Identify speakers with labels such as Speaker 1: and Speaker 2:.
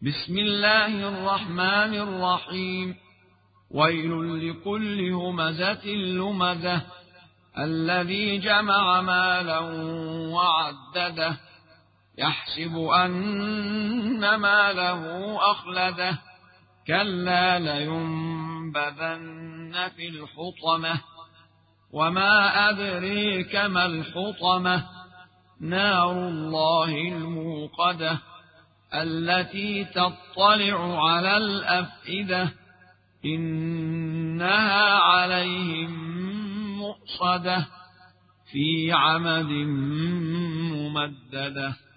Speaker 1: بسم الله الرحمن الرحيم. ويل لكل همزة لمزة الذي جمع مالا وعدده يحسب أن ماله أخلده كلا لينبذن في الحطمة وما أدريك ما الحطمة نار الله الموقدة التي تطلع على الأفئدة إنها عليهم مؤصدة في عمد ممددة.